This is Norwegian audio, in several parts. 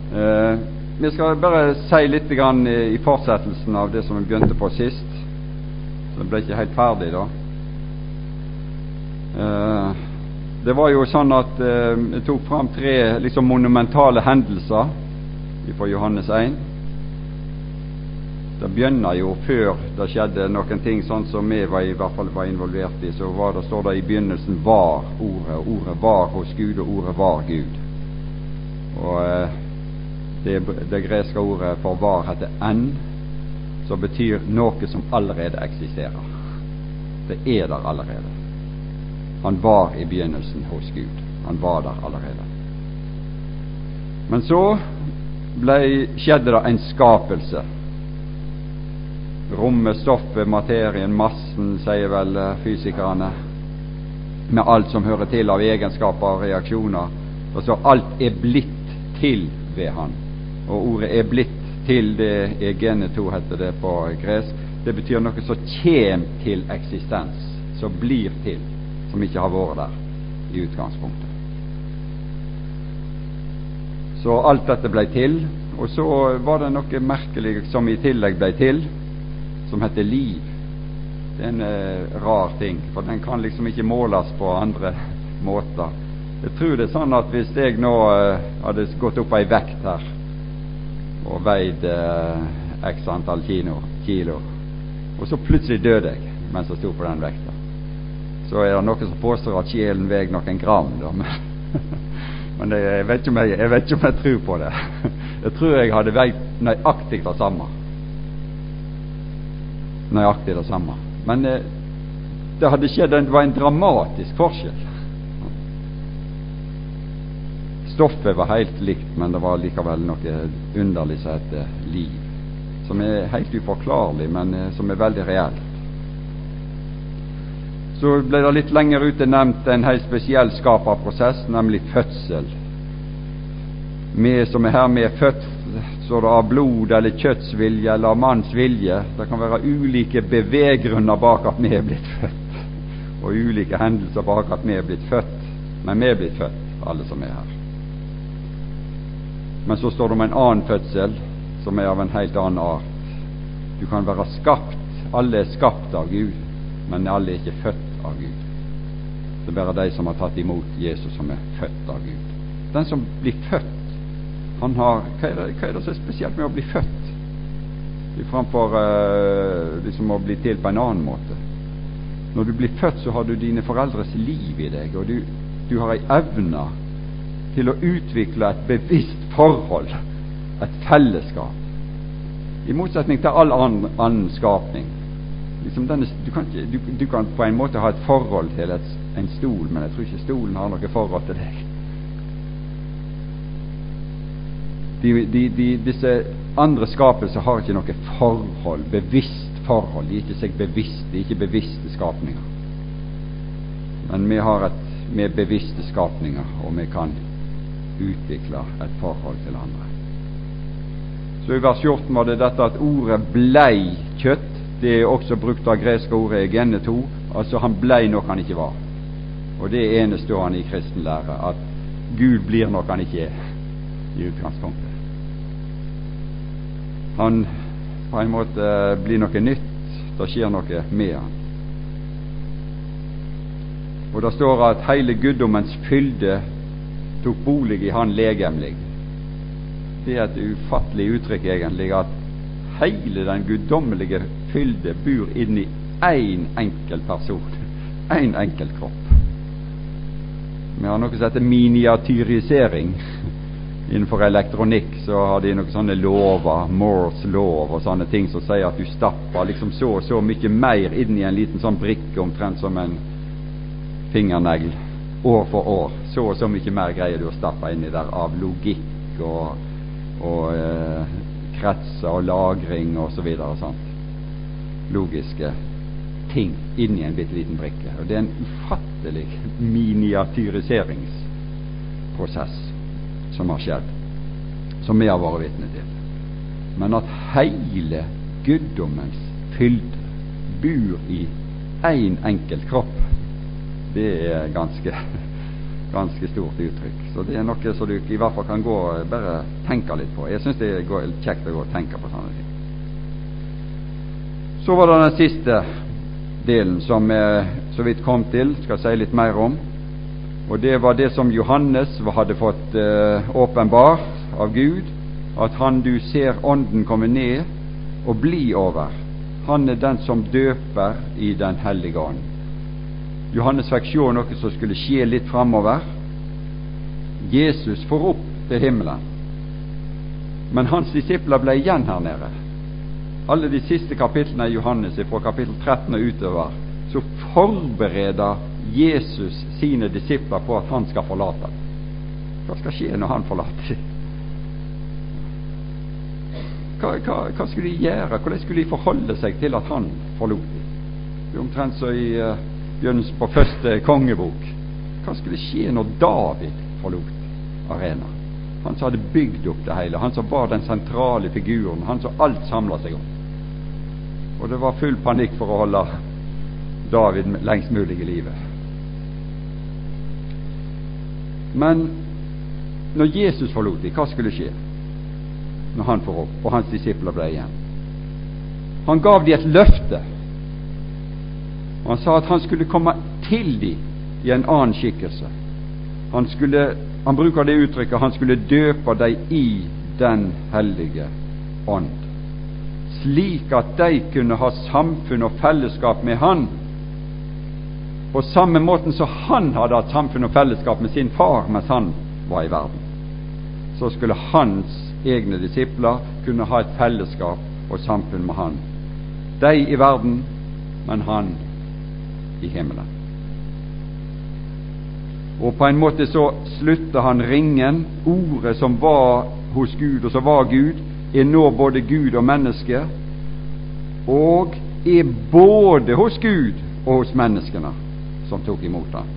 Vi skal bare si litt grann i fortsettelsen av det som vi begynte på sist. Så det ble ikke helt ferdig da. Det var jo sånn at jeg tok fram 3 liksom monumentale hendelser fra Johannes 1. Det begynner jo før det skjedde noen ting sånn som vi i hvert fall var involvert i. Så står det i begynnelsen var ordet, og ordet var hos Gud, og ordet var Gud. Og det greske ordet for var heter en, som betyr noe som allerede eksisterer. Det der allerede. Han var i begynnelsen hos Gud. Han var der allerede. Men så skjedde det en skapelse. Rommet, stoffet, materien, massen, sier vel fysikerne, med alt som hører til av egenskaper og reaksjoner. Og så alt blitt til ved han. Og ordet blitt til, det geneto heter det på gresk. Det betyr noe som kjem til eksistens, som blir til, som ikke har vært der i utgangspunktet. Så alt dette ble til, og så var det noe merkelig som i tillegg ble til, som heter liv. Det en rar ting, for den kan liksom ikke måles på andre måter. Jeg tror det sånn at hvis jeg nå hadde gått opp ei vekt her og veid x antall kilo, og så plutselig døde jeg mens jeg stod på den vekta, så det noen som påstår at sjelen veier noen gram da, men jeg vet ikke om jeg tror på det. Jeg tror jeg hadde veid nøyaktig det samme. Men det hadde skjedd, det var en dramatisk forskjell. Stoffet var helt likt, men det var likevel noe underlig som heter liv, som helt uforklarlig, men som veldig reelt. Så ble det litt lenger ute nevnt en helt spesiell skaperprosess, nemlig fødsel. Vi som her med født, så det av blod eller kjøttsvilje eller av manns vilje. Det kan være ulike beveggrunner bak at vi blitt født, og ulike hendelser bak at vi blitt født, men vi blitt født, alle som her. Men så står det om en annen fødsel som av en helt annen art. Du kan være skapt, alle skapt av Gud, men alle ikke født av Gud. Det bare de som har tatt imot Jesus som født av Gud. Den som blir født, han har, hva det som spesielt med å bli født? Framfor liksom å bli til på en annen måte. Når du blir født, så har du dine foreldres liv i deg, og du har en evne til å utvikle et bevisst forhold, et fellesskap, i motsetning til all annen skapning. Liksom du kan på en måte ha et forhold til en stol, men jeg tror ikke stolen har noe forhold til deg. Disse andre skapelser har ikke noe forhold, bevisst forhold. De ikke seg bevisst, de ikke bevisste skapninger. Men vi har med bevisste skapninger, og vi kan utvikle et forhold til andre. Så i vers 14 var det dette at ordet blei kjøtt. Det også brukt av greske ordet geneto, altså han blei noe han ikke var. Og det enestående i kristen lære, at Gud blir noe han ikke i utgangspunktet. Han på en måte blir noe nytt, det skjer noe med han. Og det står at hele guddommens fylde tok bolig i han legemlig. Det et ufattelig uttrykk egentlig, at hele den guddommelige fylde bor inni en enkel person, en enkel kropp. Vi har noe som heter miniatyrisering. Innenfor elektronikk så har de noen sånne lover, Moores lov og sånne ting som sier at du stapper liksom så mye mer inn i en liten sånn brikke, omtrent som en fingernegl, år for år. Så mye mer greier du å stappe inn i der av logikk og kretser og lagring og så videre og sånt. Logiske ting inn i en bitte liten brikke. Og det en ufattelig miniatyriseringsprosess som har skjedd, som vi har vært vitne til. Men at hele guddommens fylde bor i en enkelt kropp, det ganske ganske stort uttrykk. Så det noe som du i hvert fall kan gå og bare tenke litt på. Jeg synes det er kjekt å gå og tenke på sånne ting. Så var det den siste delen som jeg så vidt kom til, skal si litt mer om. Og det var det som Johannes hadde fått åpenbart av Gud, at han du ser ånden komme ned og bli over, han er den som døper i den hellige ånd. Johannes fikk se noe som skulle skje litt framover. Jesus får opp til himmelen, men hans disipler ble igjen her nede. Alle de siste kapitlene i Johannes, fra kapittel 13 og utover, så forbereder Jesus sine disipler på at han skal forlate dem. Hva skal skje når han forlater dem? Hva skulle de gjøre? Hvordan skulle de forholde seg til at han forlot dem? Det er omtrent så i begynnelsen på første kongebok. Hva skulle skje når David forlot arena? Han som hadde bygd opp det hele, han som var den sentrale figuren, han som alt samlet seg om. Og det var full panikk for å holde David lengst mulig i livet. Men når Jesus forlot dem, hva skulle skje når han får opp, og hans disipler ble igjen? Han gav dem et løfte. Han sa at han skulle komme til dem i en annen skikkelse. Han bruker det uttrykket, han skulle døpe dem i den hellige ånd, slik at de kunne ha samfunn og fellesskap med han, på samme måten som han hadde hatt samfunn og fellesskap med sin far mens han var i verden. Så skulle hans egne disipler kunne ha et fellesskap og samfunn med han. De i verden, men han i himmelen. Og på en måte så slutter han ringen. Ordet som var hos Gud, og som var Gud, er nå både Gud og menneske, og er både hos Gud og hos menneskene som tok imot ham.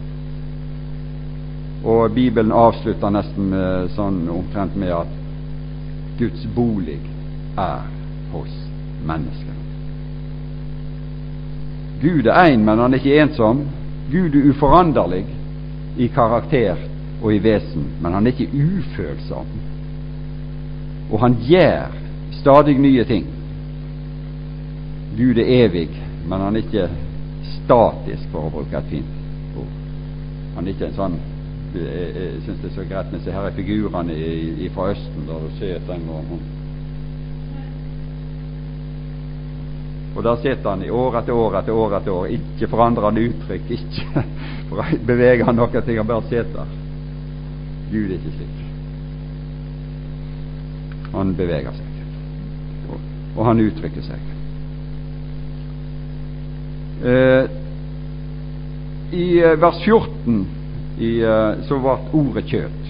Og Bibelen avslutter nesten sånn omtrent med at Guds bolig er hos menneskene. Gud er en, men han er ikke ensom. Gud er uforanderlig i karakter og i vesen, men han er ikke ufølsom. Og han gjør stadig nye ting. Gud er evig, men han er ikke statisk, for å bruke et fint ord. Han er ikke en sånn, jeg synes det er så greit med å se her figurene fra Østen, der du ser den og der sitter han i år etter år etter år etter år, ikke forandrer han uttrykk, ikke beveger han noe ting, han bare sitter. Gud er ikke slik. Han beveger seg, og han uttrykker seg. I vers 14 så ble ordet kjøtt.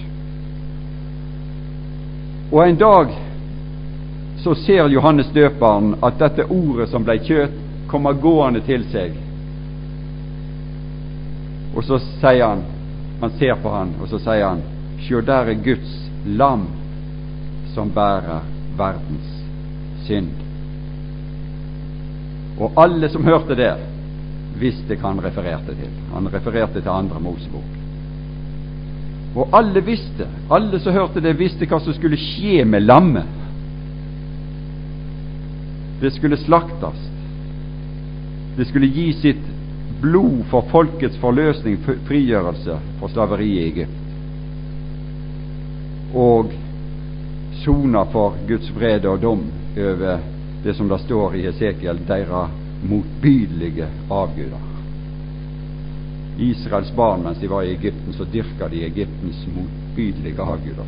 Og en dag så ser Johannes døperen at dette ordet som ble kjøtt, kommer gående til seg. Og så sier han ser på han, og så sier han: «Sjå, der er Guds lam som bærer verdens synd.» Og alle som hørte det, visste hva han refererte til. Han refererte til 2. Mosebok. Og alle som hørte det, visste hva som skulle skje med lammet. Det skulle slaktes. Det skulle gi sitt blod for folkets forløsning, frigjørelse fra slaveriet i Egypt, og sona for Guds vrede og dom over det som det står i Hesekiel, deres motbydelige avguder. Israels barn, mens de var i Egypten, så dyrka de Egyptens motbydelige avguder.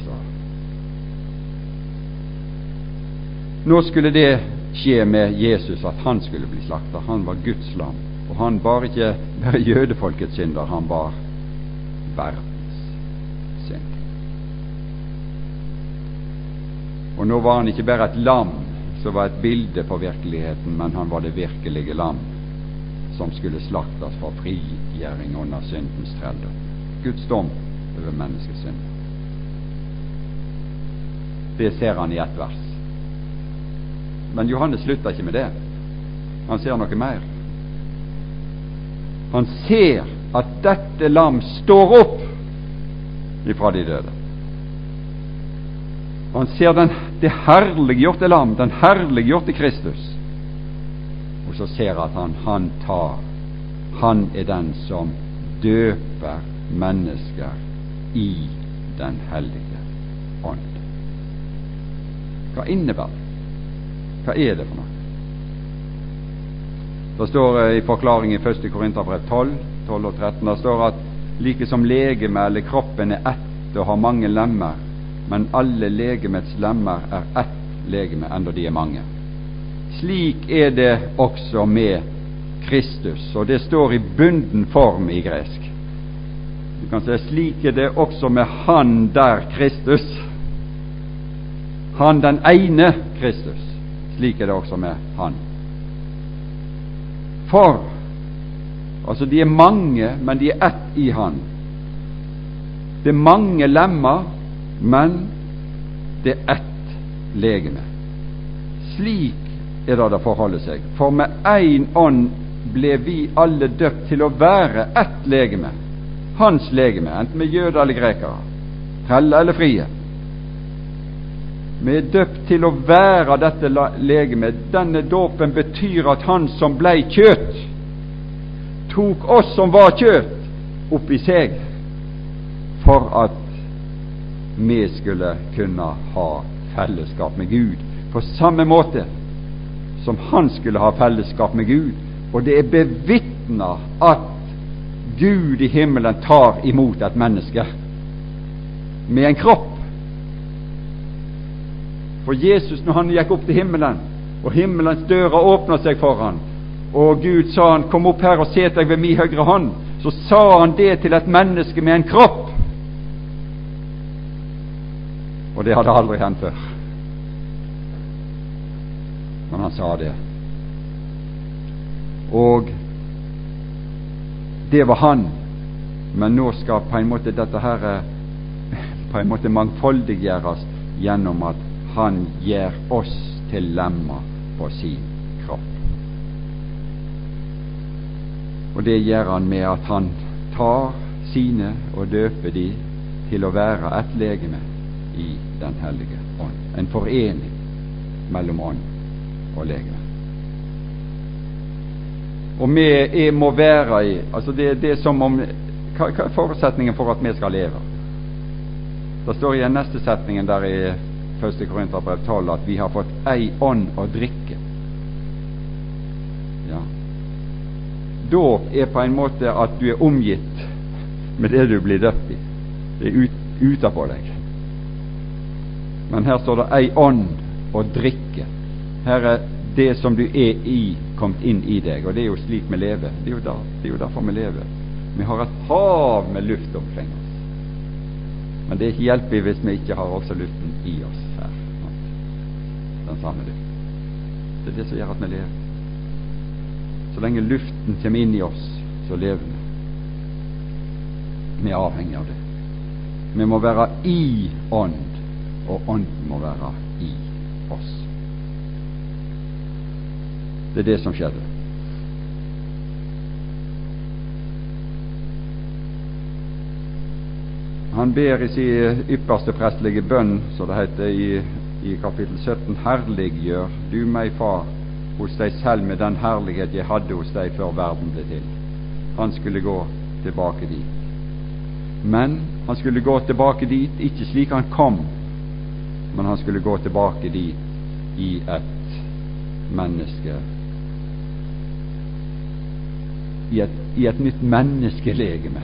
Nå skulle det skje med Jesus, at han skulle bli slaktet. Han var Guds lam, og han bar ikke bare jødefolkets synder, han bar verdens synd. Og nå var han ikke bare et lam som var et bilde på virkeligheten, men han var det virkelige lam som skulle slaktes for frigjøring under syndens trelldom. Guds dom over menneskets synd. Det ser han i ett vers. Men Johannes slutter ikke med det. Han ser noe mer. Han ser at dette lam står opp ifra de døde. Han ser det herliggjorte lam, den herliggjorte Kristus, og så ser at han er den som døper mennesker i den hellige ånd. Hva innebærer det? Hva er det for noe? Det står i forklaring i 1. Korinterbrev 12 og 13, det står at like som legeme eller kroppen er ett og har mange lemmer, men alle legemets lemmer er ett legeme, enda de er mange. Slik er det også med Kristus, og det står i bunden form i gresk. Du kan si slik er det også med han der Kristus, han den ene Kristus. Slik er det også med han. For altså de er mange, men de er ett i han. Det er mange lemmer, men det er ett legeme. Slik er det forholder seg. For med én ånd ble vi alle døpt til å være ett legeme, hans legeme, enten med jøder eller grekere, trelle eller frie. Vi er døpt til å være dette legeme. Denne dåpen betyr at han som blei kjøtt, tok oss som var kjøtt, opp i seg, for at vi skulle kunne ha fellesskap med Gud, på samme måte som han skulle ha fellesskap med Gud. Og det er bevitnet at Gud i himmelen tar imot et menneske med en kropp. For Jesus, når han gikk opp til himmelen, og himmelens dører åpnet seg for han, og Gud sa han, kom opp her og set deg ved min høyre hånd, så sa han det til et menneske med en kropp. Og det hadde aldri hendt før. Men han sa det. Og det var han. Men nå skal på en måte dette her på en måte mangfoldiggjøres gjennom at han gjør oss til lemmer på sin kropp. Og det gjør han med at han tar sine og døper de til å være et legeme i den hellige ånd. En forening mellom ånd og legeme. Og vi må være i, altså det er som om, hva er forutsetningen for at vi skal leve? Det står i den neste setningen der i 1. Korinterbrev 12 at vi har fått ei ånd å drikke. Ja. Dåp er på en måte at du er omgitt med det du blir døpt i. Det er utenpå deg. Men her står det ei ånd å drikke. Her er det som du er i, kommet inn i deg, og det er jo slik vi lever. Det er jo derfor vi lever. Vi har et hav med luft omkring oss. Men det er ikke hjelper hvis vi ikke har også luften i oss her. Den samme luften. Det er det som gjør at vi lever. Så lenge luften kommer inn i oss, så lever vi. Vi er avhengig av det. Vi må være i ånd, og ånden må være i oss. Det er det som skjedde. Han ber i sin ypperste prestelige bønn, så det heter i kapittel 17, herliggjør du meg, far, hos deg selv med den herlighet jeg hadde hos deg før verden ble til. Han skulle gå tilbake dit. Men han skulle gå tilbake dit, ikke slik han kom, men han skulle gå tilbake dit i et menneske, i et nytt menneskelegeme,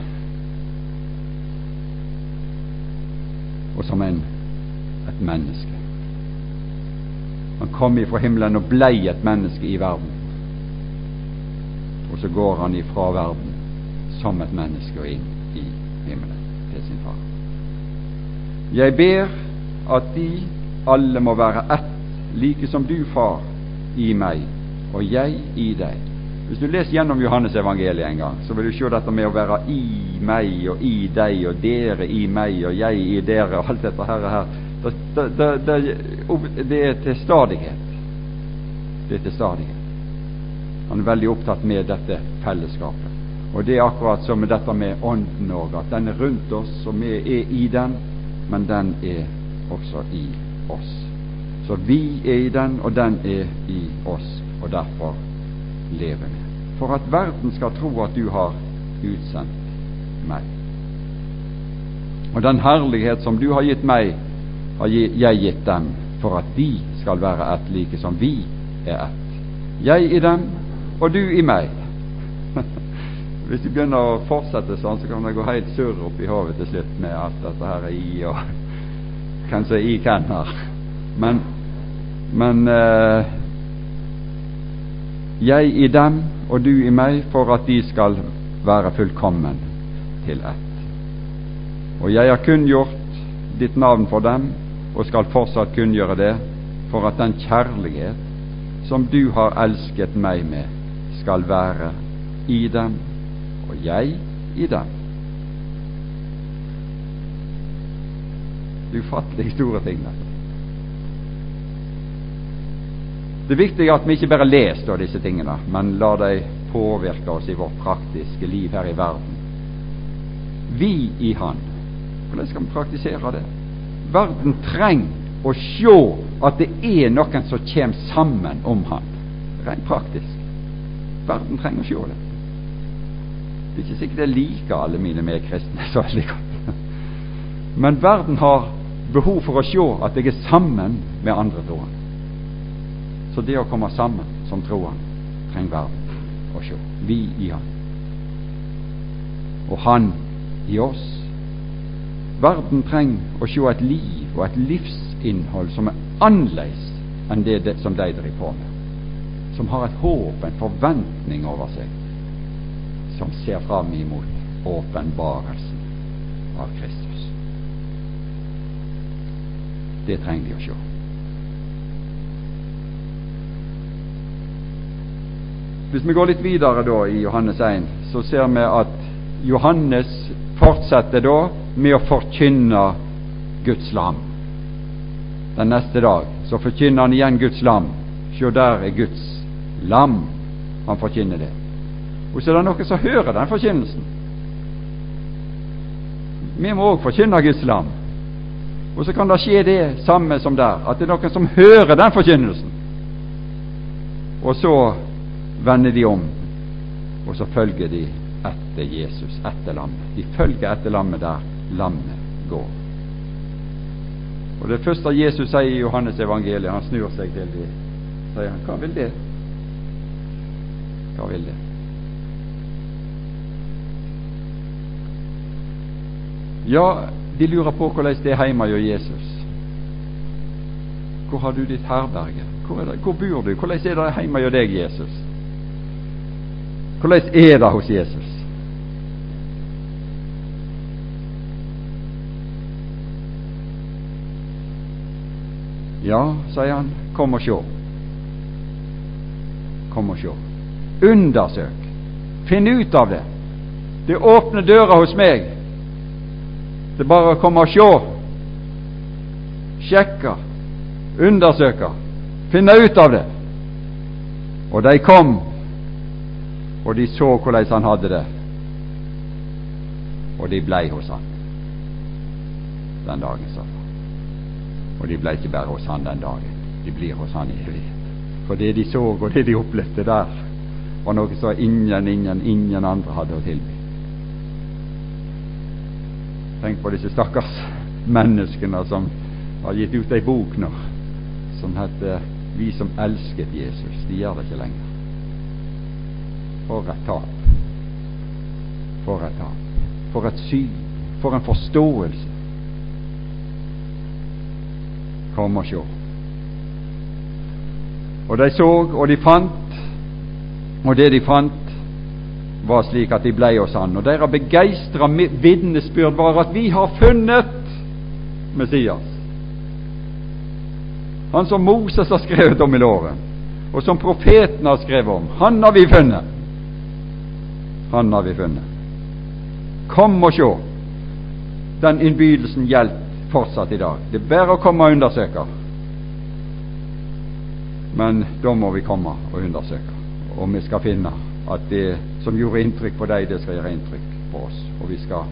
og som et menneske. Han kom ifra himmelen og blei et menneske i verden, og så går han ifra verden som et menneske og inn i himmelen til sin far. Jeg ber at de alle må være ett, like som du, far, i meg og jeg i deg. Hvis du leser gjennom Johannes evangeliet en gang, så vil du se dette med å være i meg og i deg, og dere i meg og jeg i dere, og alt dette her. Det er til stadighet. Det er til stadighet. Han er veldig opptatt med dette fellesskapet. Og det akkurat som med dette med ånden også, at den rundt oss, og vi i den, men den også i oss. Så vi i den, og den i oss, og derfor lever vi. For at verden skal tro at du har utsendt meg. Og den herlighet som du har gitt meg, har jeg gitt dem, for at de skal være ett, like som vi ett. Jeg i dem, og du i meg. Hvis du begynner å fortsette sånn, så kan det gå helt surr opp i hodet til slutt med alt dette her i, og kanskje i kenner. Men jeg i dem, og du i meg, for at de skal være fullkommen til ett. Og jeg har kunngjort ditt navn for dem, og skal fortsatt kunngjøre det, for at den kjærlighet som du har elsket meg med, skal være i dem, og jeg i dem. Ufattelig store ting. Det viktige er at vi ikke bare leser disse tingene, men lar dem påvirke oss i vårt praktiske liv her i verden. Vi i Han. Hvordan skal vi praktisere det? Verden trenger å se at det er noen som kommer sammen om Han. Rent praktisk. Verden trenger å se det. Det er ikke sikkert jeg liker alle mine medkristne så veldig godt. Men verden har behov for å se at jeg er sammen med andre troende. Så det å komme sammen som troende trenger verden å se. Vi i Han. Og Han i oss. Verden trenger å se et liv og et livsinnhold som er annerledes enn det som de driver på med. Som har et håp, en forventning over seg, som ser fram imot åpenbarelsen av Kristus. Det trenger de å se. Hvis vi går litt videre da i Johannes 1, så ser vi at Johannes fortsetter da med å forkynne Guds lam. Den neste dag så forkynner han igjen Guds lam. Se, der er Guds lam. Han forkynner det. Og så er det noen som hører den forkynnelsen. Vi må også forkynne Guds lam. Og så kan det skje det samme som der, at det er noen som hører den forkynnelsen. Og så vender de om, og så følger de etter Jesus, etter lammet. De følger etter lammet der lammet går. Og det første Jesus sier i Johannes evangeliet, han snur seg til dem, sier han, hva vil det? Hva vil det? Ja, de lurer på hvordan det er hjemme hos Jesus. Hvor har du ditt herberge? Hvor bor du? Hvordan er det hjemme hos deg, Jesus? Hvordan er det hos Jesus? Ja, sier han, kom og se. Kom og se. Undersøk. Finn ut av det. Det åpner døra hos meg. Det er bare å komme og se. Sjekke. Undersøke. Finne ut av det. Og de kom, og de så hvordan han hadde det. Og de blei hos han den dagen, sa han. Og de ble ikke bare hos han den dagen, de blir hos han i evighet. For det de så og det de opplevde der, var noe som ingen andre hadde å tilby. Tenk på disse stakkars menneskene som har gitt ut ei bok nå, som heter Vi som elsket Jesus. De gjør det ikke lenger. For et tap. For et tap. For et syn. For en forståelse. Kom og se. Og de så, og de fant, og det de fant var slik at de blei hos han. Og deres begeistra vitnesbyrd var at vi har funnet Messias. Han som Moses har skrevet om i loven, og som profeten har skrevet om. Han har vi funnet. Han har vi funnet. Kom og se. Den innbydelsen gjelder fortsatt i dag. Det er bare å komme og undersøke. Men da må vi komme og undersøke, og vi skal finne at det som gjorde inntrykk på deg, det skal gjøre inntrykk på oss. Og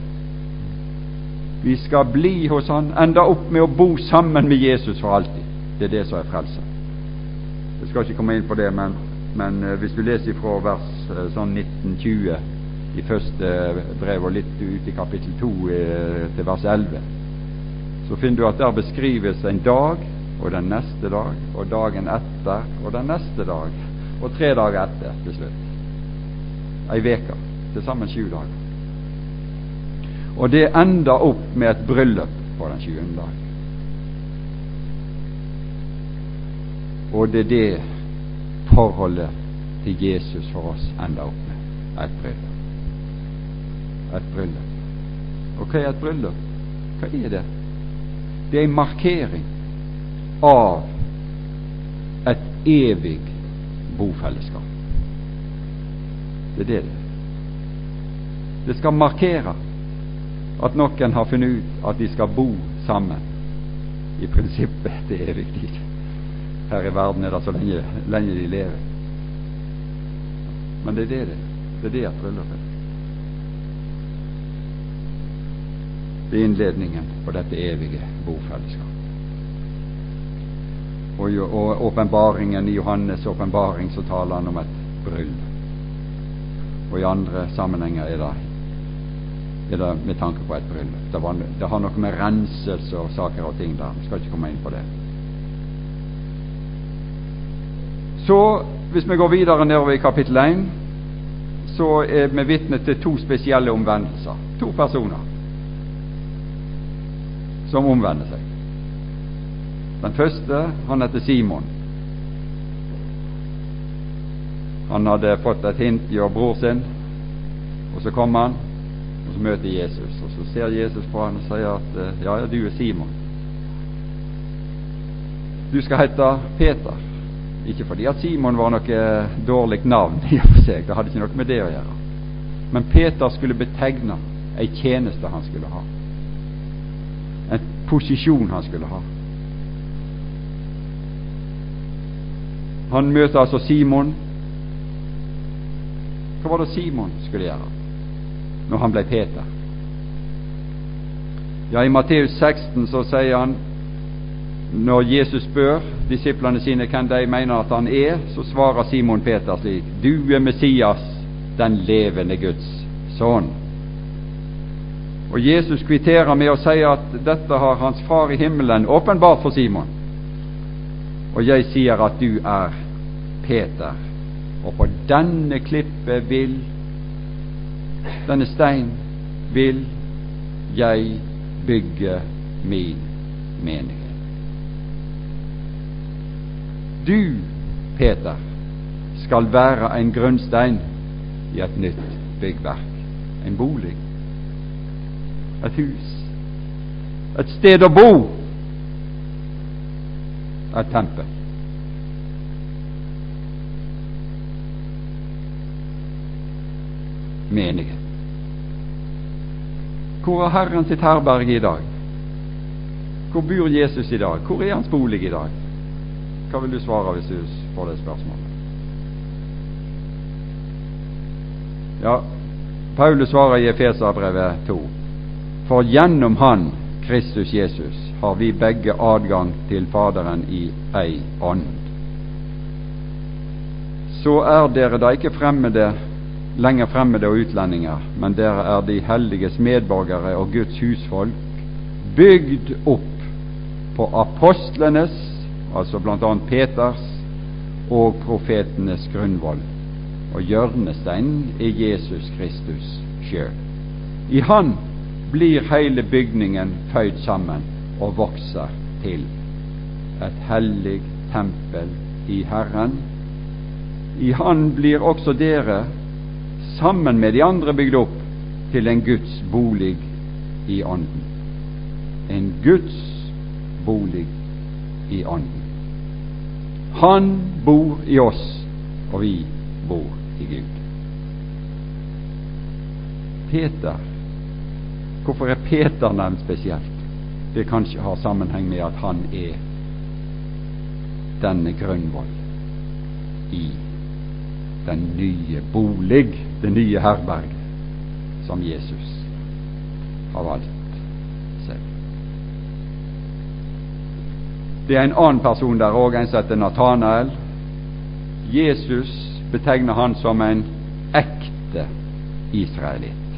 vi skal bli hos Han, enda opp med å bo sammen med Jesus for alltid. Det er det som er frelse. Jeg skal ikke komme inn på det, men hvis du leser fra vers sånn 19-20 i første brev og litt ut i kapittel 2 til vers 11, så finner du at der beskrives en dag og den neste dag og dagen etter og den neste dag og 3 dager etter til slutt. Ei veke, til sammen 7 dager. Og det ender opp med et bryllup på den 7. dag. Og det er det forholdet til Jesus for oss ender opp med. Et bryllup. Et bryllup. Og hva er et bryllup? Hva er det? Det er en markering av et evig bofellesskap. Det er det. Det skal markere at noen har funnet ut at de skal bo sammen i prinsippet til evig tid. Her i verden er det så lenge de lever. Men det er det at bryllup er. Det er innledningen på dette evige bofellesskap. Og åpenbaringen i Johannes' åpenbaring, så taler han om et bryllup. Og i andre sammenhenger er det med tanke på et bryllup. Det har noe med renselse og saker og ting der. Vi skal ikke komme inn på det. Så, hvis vi går videre nedover i kapittel 1, så er vi vitne til 2 spesielle omvendelser. 2 personer som omvender seg. Den første, han heter Simon. Han hadde fått et hint i bror sin, og så kommer han, og så møter Jesus, og så ser Jesus på han og sier at ja, du er Simon. Du skal hete Peter. Ikke fordi at Simon var noe dårlig navn i og for seg, det hadde ikke noe med det å gjøre. Men Peter skulle betegne ei tjeneste han skulle ha, en posisjon han skulle ha. Han møter altså Simon. Hva var det Simon skulle gjøre når han ble Peter? Ja, i Matteus 16 så sier han, når Jesus spør disiplene sine hvem de mener at han er, så svarer Simon Peter slik: du er Messias, den levende Guds sønn. Og Jesus kvitterer med å si at dette har hans far i himmelen åpenbart for Simon. Og jeg sier at du er Peter, og på denne klippe denne stein vil jeg bygge min menighet. Du, Peter, skal være en grunnstein i et nytt byggverk, en bolig, et hus, et sted å bo, et tempel. Menighet. Hvor er Herren sitt herberg i dag? Hvor bor Jesus i dag? Hvor er hans bolig i dag? Hva vil du svare hvis du får det spørsmålet? Ja, Paulus svarer i Efeserbrevet 2: for gjennom Han, Kristus Jesus, har vi begge adgang til Faderen i ei ånd. Så er dere da ikke lenger fremmede og utlendinger, men dere er de helliges medborgere og Guds husfolk, bygd opp på apostlenes, altså blant annet Peters, og profetenes grunnvoll, og hjørnesteinen er Jesus Kristus sjøl. I Han blir hele bygningen føyd sammen og vokser til et hellig tempel i Herren. I Han blir også dere, sammen med de andre, bygd opp til en Guds bolig i ånden. En Guds bolig i ånden. Han bor i oss, og vi bor i Gud. Peter. Hvorfor er Peter nevnt spesielt? Det kanskje har sammenheng med at han er denne grunnvoll i den nye bolig det nye herberget som Jesus har valgt seg. Det er en annen person der også, en som heter Nathanael. Jesus betegner han som en ekte israelitt.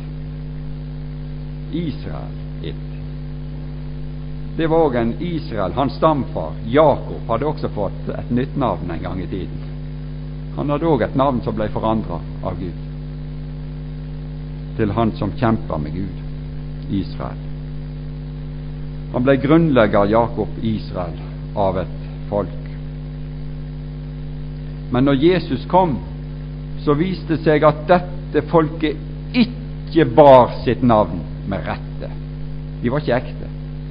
Israelitt. Det var også en Israel, hans stamfar Jakob hadde også fått et nytt navn en gang i tiden. Han hadde også et navn som ble forandret av Gud til han som kjemper med Gud, Israel. Han ble grunnlegger Jakob Israel av et folk. Men når Jesus kom, så viste det seg at dette folket ikke bar sitt navn med rette. De var ikke ekte.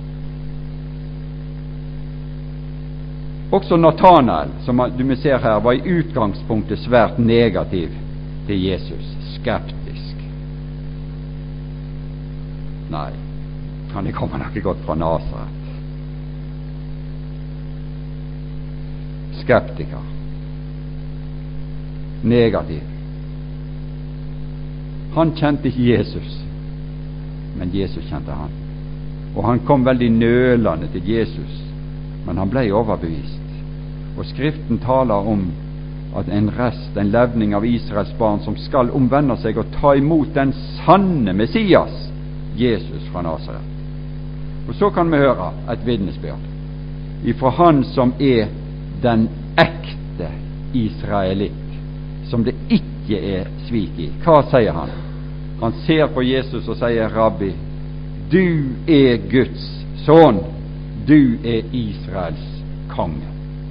Også Nathanael, som du ser her, var i utgangspunktet svært negativ til Jesus, skeptisk. Nei, han kommer nok ikke godt fra Nasaret. Skeptiker. Negativ. Han kjente ikke Jesus, men Jesus kjente han. Og han kom veldig nølende til Jesus, men han ble overbevist. Og Skriften taler om at en levning av Israels barn som skal omvende seg og ta imot den sanne Messias, Jesus fra Nasaret. Og så kan vi høre et vitnesbyrd ifra han som er den ekte israelitt, som det ikke er svik i. Hva sier han? Han ser på Jesus og sier, Rabbi, du er Guds sønn, du er Israels konge.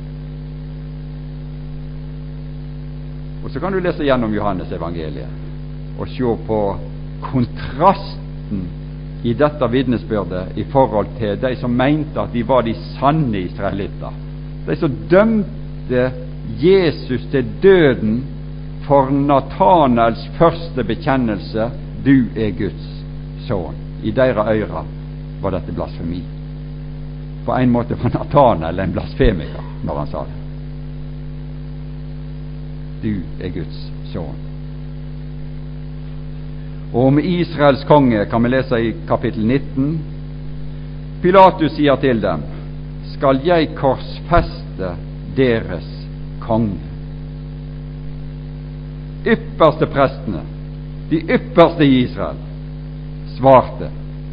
Og så kan du lese gjennom Johannes evangeliet og se på kontrasten i dette vitnesbyrdet i forhold til de som mente at de var de sanne israelitter, de som dømte Jesus til døden for Nathanaels første bekjennelse, du er Guds sønn. I deres øyre var dette blasfemi. På en måte var Nathanael en blasfemiker når han sa det. Du er Guds sønn. Og om Israels konge kan vi lese i kapittel 19. Pilatus sier til dem, skal jeg korsfeste deres konge? Ypperste prestene, de ypperste i Israel, svarte,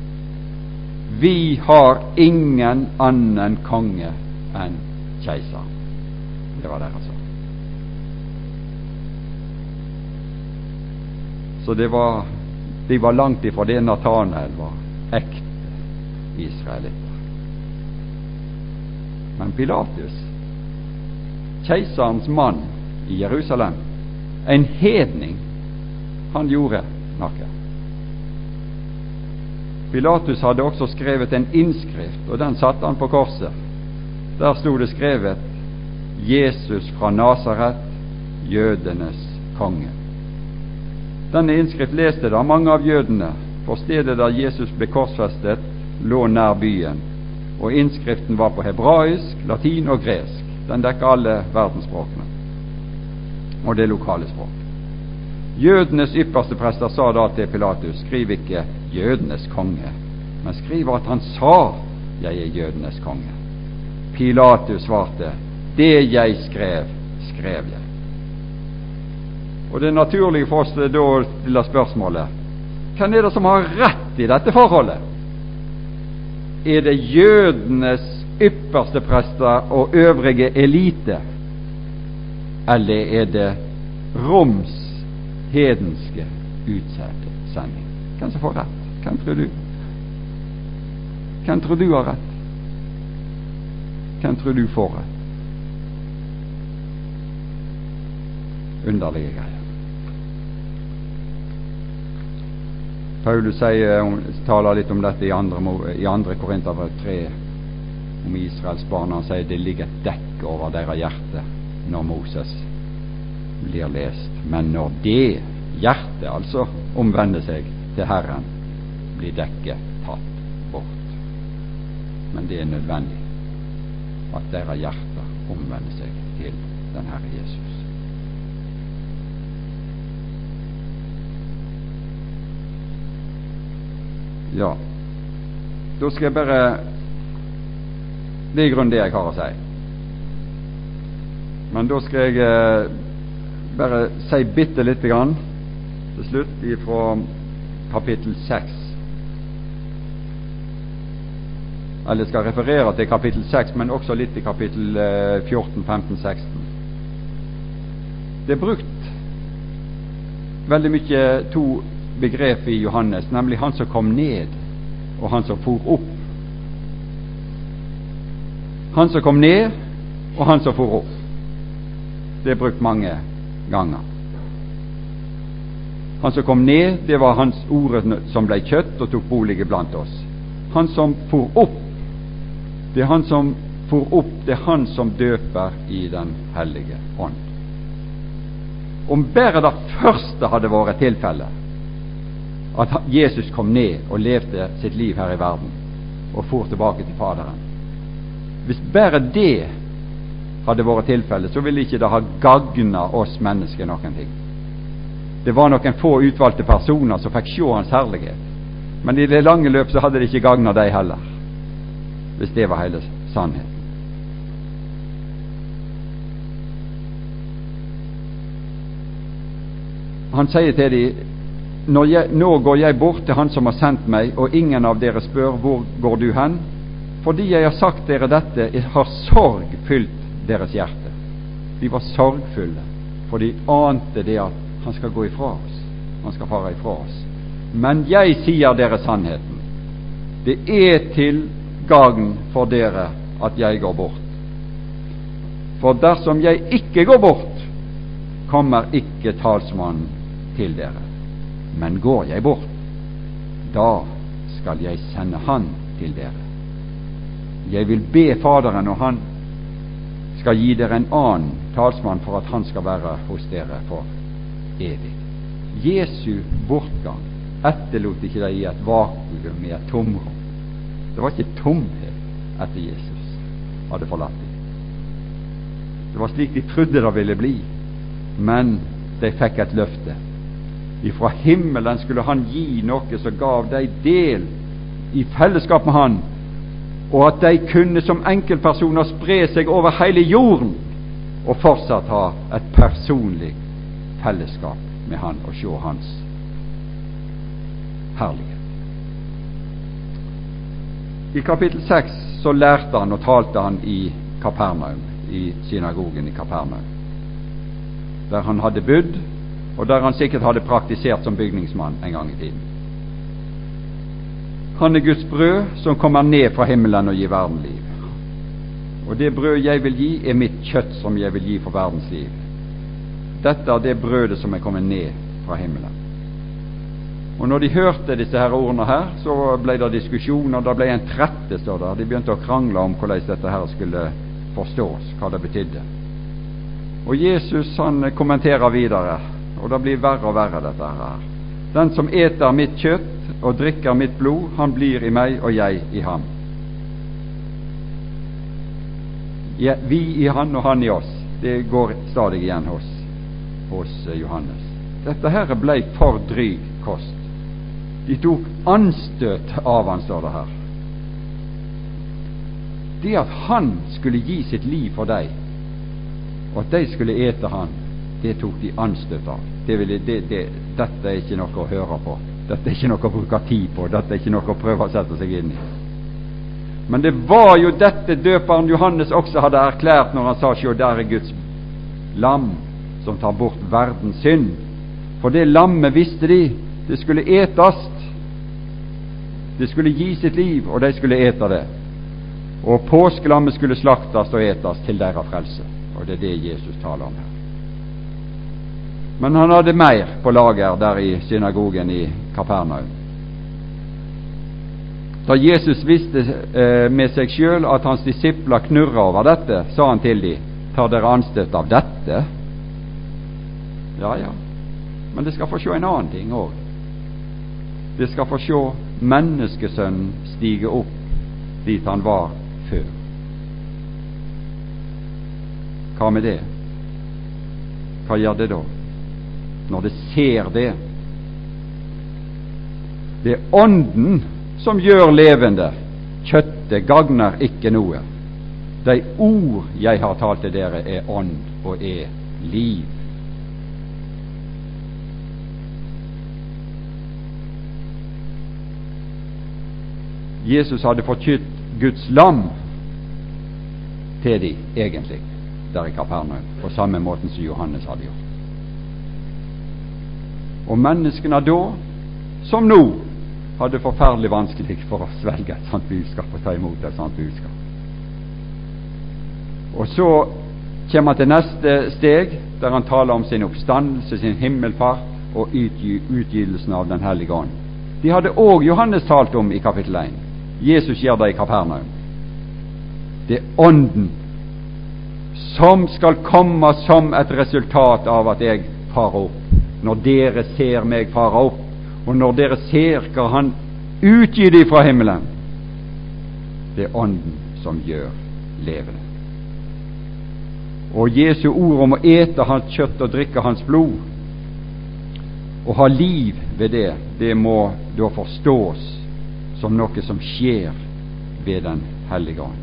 vi har ingen annen konge enn keiseren. Det var deres sak. Så de var langt ifra det Nathanael var ekte israelitter. Men Pilatus, keiserens mann i Jerusalem, en hedning, han gjorde noe. Pilatus hadde også skrevet en innskrift, og den satte han på korset. Der stod det skrevet, Jesus fra Nasaret, jødenes konge. Denne innskrift leste da mange av jødene, for stedet der Jesus ble korsfestet lå nær byen, og innskriften var på hebraisk, latin og gresk. Den dekker alle verdensspråkene, og det lokale språk. Jødenes ypperste prester sa da til Pilatus, skriv ikke jødenes konge, men skriv at han sa, jeg er jødenes konge. Pilatus svarte, det jeg skrev, skrev jeg. Og det er naturlig for oss da å stille spørsmålet, hvem er det som har rett i dette forholdet? Er det jødenes ypperste prester og øvrige elite, eller er det Roms hedenske utsending? Hvem som får rett? Hvem tror du? Hvem tror du har rett? Hvem tror du får rett? Underlige greier. Paulus taler litt om dette i 2. Korinterbrev 3 om Israels barn. Han sier det ligger et dekk over deres hjerte når Moses blir lest. Men når det hjertet altså omvender seg til Herren, blir dekket tatt bort. Men det er nødvendig at deres hjerter omvender seg til den Herre Jesus. Ja, da skal jeg bare, det er i grunnen det jeg har å si. Men da skal jeg bare si bitte litt grann til slutt fra kapittel 6. Eller jeg skal referere til kapittel 6, men også litt i kapittel 14, 15, 16. Det er brukt veldig mye to begrep i Johannes, nemlig han som kom ned og han som for opp. Han som kom ned og han som for opp. Det er brukt mange ganger. Han som kom ned, det var hans ord som ble kjøtt og tok bolig blant oss. Han som for opp, det er han som for opp, det er han som døper i den hellige ånd. Om bare det første hadde vært tilfellet, at Jesus kom ned og levde sitt liv her i verden og for tilbake til Faderen, hvis bare det hadde vært tilfellet, så ville ikke det ha gagnet oss mennesker noen ting. Det var noen få utvalgte personer som fikk se hans herlighet, men i det lange løp så hadde det ikke gagnet de heller, hvis det var hele sannheten. Han sier til dem, nå går jeg bort til han som har sendt meg, og ingen av dere spør, hvor går du hen? Fordi jeg har sagt dere dette, har sorg fylt deres hjerte. De var sorgfulle, for de ante det at han skal gå ifra oss, han skal fare ifra oss. Men jeg sier dere sannheten, det er til gagn for dere at jeg går bort. For dersom jeg ikke går bort, kommer ikke talsmannen til dere. Men går jeg bort, da skal jeg sende han til dere. Jeg vil be Faderen, og han skal gi dere en annen talsmann for at han skal være hos dere for evig. Jesu bortgang etterlot ikke deg i et vakuum, i et tomrom. Det var ikke tomhet etter Jesus hadde forlatt dem. Det var slik de trodde det ville bli, men de fikk et løfte. Ifra himmelen skulle han gi noe som gav de del i fellesskap med han, og at de kunne som enkeltpersoner spre seg over hele jorden og fortsatt ha et personlig fellesskap med han og se hans herlighet. I kapittel 6 så lærte han og talte han i Kapernaum, i synagogen i Kapernaum, der han hadde bodd, og der han sikkert hadde praktisert som bygningsmann en gang i tiden. Han er Guds brød som kommer ned fra himmelen og gir verden liv. Og det brød jeg vil gi, er mitt kjøtt som jeg vil gi for verdens liv. Dette er det brødet som er kommet ned fra himmelen. Og når de hørte disse her ordene her, så ble det diskusjon, og det ble en trette, står der. De begynte å krangle om hvordan dette her skulle forstås, hva det betydde. Og Jesus han kommenterer videre, og det blir verre og verre dette her. Den som eter mitt kjøtt og drikker mitt blod, han blir i meg og jeg i ham. Ja, vi i han og han i oss, det går stadig igjen hos Johannes. Dette her ble for dryg kost. De tok anstøt av han, står det her. Det at han skulle gi sitt liv for deg, og at de skulle ete han, det tok de anstøt av. Dette er ikke noe å høre på. Dette er ikke noe å bruke tid på. Dette er ikke noe å prøve å sette seg inn i. Men det var jo dette døperen Johannes også hadde erklært når han sa, «Sjå, der er Guds lam som tar bort verdens synd». For det lammet visste de, det skulle etas. Det skulle gi sitt liv, og de skulle ete det. Og påskelammet skulle slaktes og etas til deres frelse. Og det er det Jesus taler om her. Men han hadde mer på lager der i synagogen i Kapernaum. Da Jesus visste med seg selv at hans disipler knurret over dette, sa han til dem, «Tar dere anstøt av dette?» Ja, men det skal få se en annen ting også. Det skal få se menneskesønnen stige opp dit han var før. Hva med det? Hva gjør det da? Når det ser det. Det er ånden som gjør levende. Kjøttet gagner ikke noe. De ord jeg har talt til dere, er ånd og er liv. Jesus hadde forkynt Guds lam til de egentlig, der i Kapernaum, på samme måten som Johannes hadde gjort. Og menneskene da, som nå, hadde forferdelig vanskelig for å svelge et sånt budskap og ta imot et sånt budskap. Og så kommer han til neste steg, der han taler om sin oppstandelse, sin himmelfart og utgytelsen av Den hellige ånd. De hadde også Johannes talt om i kapittel 1. Jesus gjør det i Kapernaum. Det er ånden som skal komme som et resultat av at jeg farer opp. Når dere ser meg fare opp, og når dere ser hva han utgyter fra himmelen, det er ånden som gjør levende. Og Jesu ord om å ete hans kjøtt og drikke hans blod, og ha liv ved det, det må da forstås som noe som skjer ved Den hellige ånd.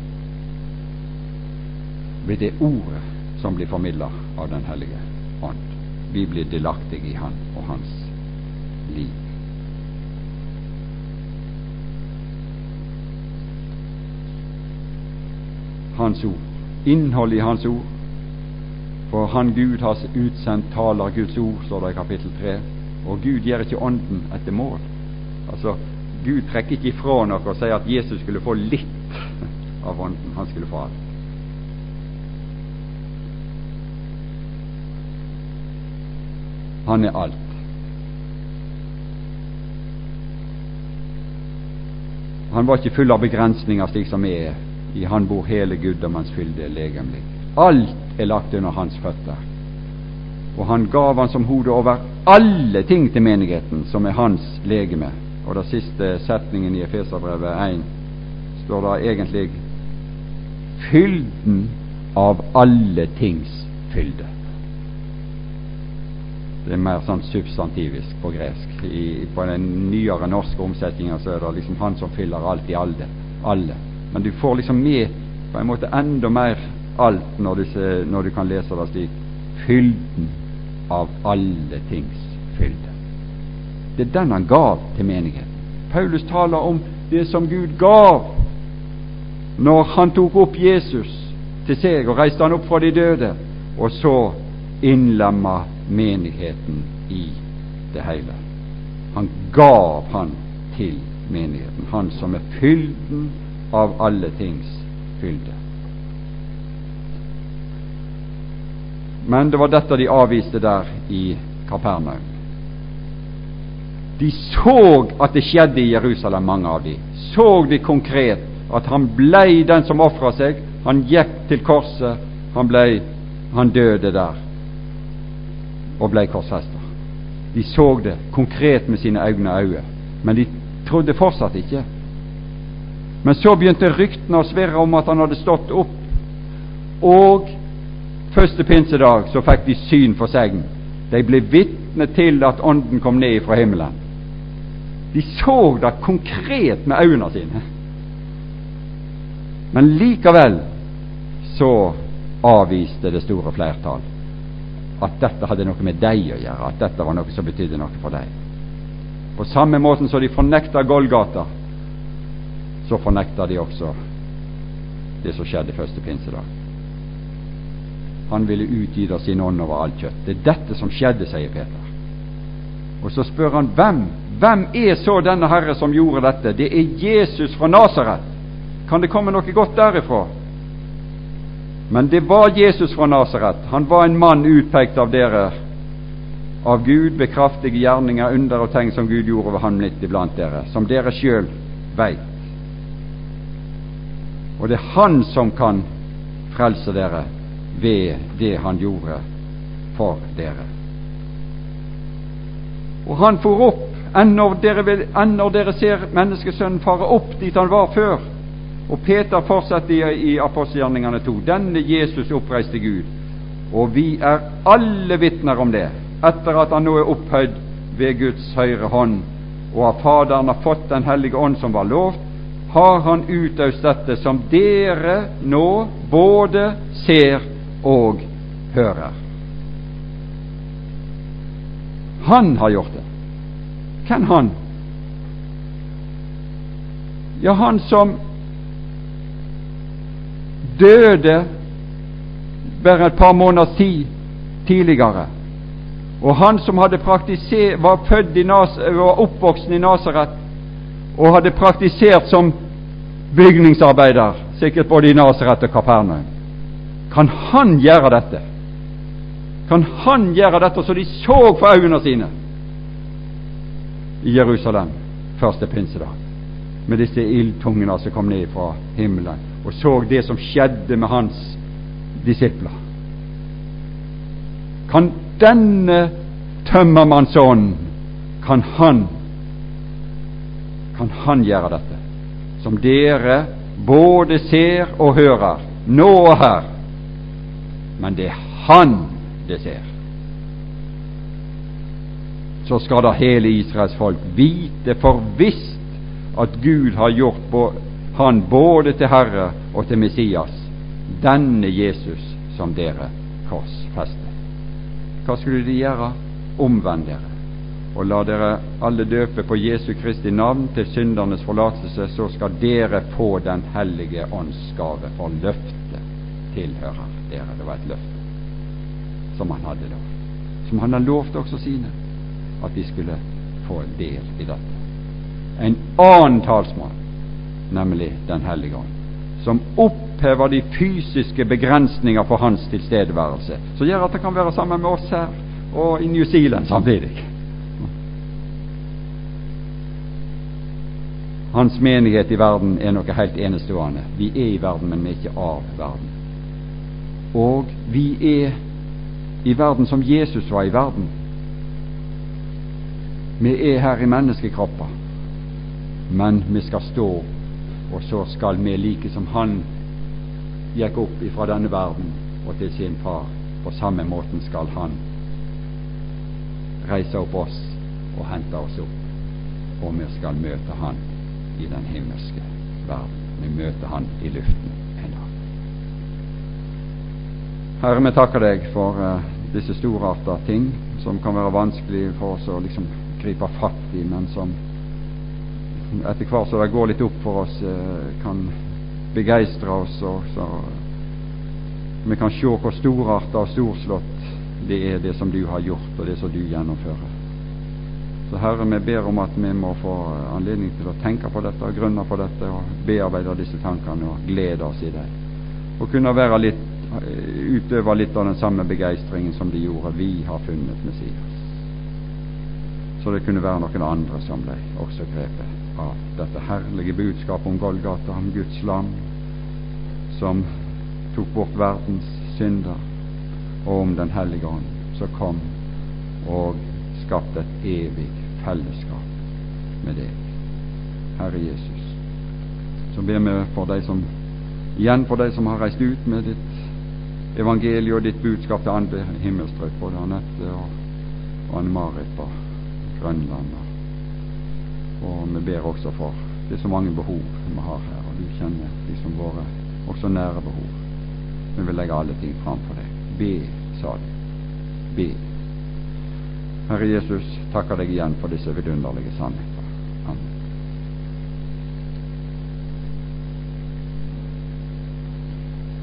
Ved det ordet som blir formidlet av Den hellige ånd. Vi blir delaktige i han og hans liv. Hans ord, innhold i hans ord. For han Gud har utsendt taler Guds ord, står det i kapittel 3. Og Gud gjør ikke ånden etter mål. Altså, Gud trekker ikke ifra noe og sier at Jesus skulle få litt av ånden. Han skulle få alt. Han er alt. Han var ikke full av begrensninger slik som er. I han bor hele guddommens fylde legemlig. Alt er lagt under hans føtter. Og han gav han som hode over alle ting til menigheten, som er hans legeme. Og den siste setningen i Efeserbrevet 1 står da egentlig fylden av alle tings fylde. Det er mer sånn substantivisk på gresk. På den nyere norske omsetningen så er det liksom han som fyller alt i alle. Men du får liksom med på en måte enda mer alt når du kan lese det slik. Fylden av alle tings fylde. Det er den han gav til menigheten. Paulus taler om det som Gud gav når han tok opp Jesus til seg og reiste han opp fra de døde, og så innlemma menigheten i det hele. Han gav han til menigheten, han som er fylden av alle tings fylde. Men det var dette de avviste der i Kapernaum. De så at det skjedde i Jerusalem, mange av de. Så de konkret at han blei den som offret seg. Han gikk til korset, han døde der og blei korsfestet. De så det konkret med sine øyne, men de trodde fortsatt ikke. Men så begynte ryktene å svirre om at han hadde stått opp, og første pinsedag så fikk de syn for seg. De ble vitne til at ånden kom ned fra himmelen. De så det konkret med øynene sine. Men likevel så avviste det store flertall at dette hadde noe med deg å gjøre, at dette var noe som betydde noe for deg. På samme måten som de fornekta Golgata, så fornekta de også det som skjedde første pinsedag. Han ville utgyte sin ånd over alt kjøtt. Det er dette som skjedde, sier Peter. Og så spør han, hvem er så denne Herre som gjorde dette? Det er Jesus fra Nasaret. Kan det komme noe godt derifra? Men det var Jesus fra Nasaret. Han var en mann utpekt av dere, av Gud, ved kraftige gjerninger, under og tegn som Gud gjorde ved ham midt iblant dere, som dere selv vet. Og det er han som kan frelse dere ved det han gjorde for dere. Og han for opp, ennå dere ser menneskesønnen fare opp dit han var før. Og Peter fortsetter i apostelgjerningene 2. Denne Jesus oppreiste Gud, og vi er alle vitner om det, etter at han nå er opphøyd ved Guds høyre hånd, og av Faderen har fått den hellige ånd som var lovt, har han utøst dette som dere nå både ser og hører. Han har gjort det. Hvem han? Ja, han som døde bare et par måneders tid tidligere, og han som hadde var født var oppvoksen i Nasaret og hadde praktisert som bygningsarbeider, sikkert både i Nasaret og Kapernaum. Kan han gjøre dette? Kan han gjøre dette så de så for øynene sine i Jerusalem første pinsedag, med disse ildtungene som kom ned fra himmelen, og så det som skjedde med hans disipler? Kan denne tømmermannsånd, kan han gjøre dette som dere både ser og hører nå og her? Men det er han det ser. Så skal da hele Israels folk vite for visst at Gud har gjort han både til Herre og til Messias, denne Jesus som dere korsfester. Hva skulle de gjøre? Omvend dere og la dere alle døpe på Jesu Kristi navn til syndernes forlatelse, så skal dere få den hellige ånds gave, for løftet tilhører dere. Det var et løfte som han hadde lovt, som han har lovt også sine, at de skulle få del i dette. En annen talsmann, nemlig den hellige ånd, som opphever de fysiske begrensninger for hans tilstedeværelse, så gjør at det kan være sammen med oss her og i New Zealand samtidig. Hans menighet i verden er noe helt enestående. Vi er i verden, men vi er ikke av verden. Og vi er i verden som Jesus var i verden. Vi er her i menneskekropper, men vi skal stå, og så skal vi, like som han gikk opp ifra denne verden og til sin far, på samme måten skal han reise opp oss og hente oss opp, og vi skal møte han i den himmelske verden. Vi møter han i luften en dag. Herre, vi takker deg for disse storartede ting som kan være vanskelig for oss å liksom gripe fatt i, men som etter hvert så det går litt opp for oss, kan begeistre oss, og så vi kan se hvor storartet og storslått det er, det som du har gjort, og det som du gjennomfører. Så Herre, vi ber om at vi må få anledning til å tenke på dette, og grunne på dette, og bearbeide disse tankene, og glede oss i det, og kunne være litt, utøve litt av den samme begeistringen som de gjorde. Vi har funnet Messias. Så det kunne være noen andre som ble også grepet av dette herlige budskapet om Golgata, om Guds lam, som tok bort verdens synder, og om den hellige ånd, som kom og skapte et evig fellesskap med deg, Herre Jesus. Så ber vi for deg som, igjen for deg som har reist ut med ditt evangelium og ditt budskap til andre himmelstrøk, både Annette og Anne-Marit på Grønland, og vi ber også for det er så mange behov vi har her, og du kjenner de som våre også nære behov. Vi vil legge alle ting fram for deg. Be, sa du. Be. Herre Jesus, takker deg igjen for disse vidunderlige sannheter.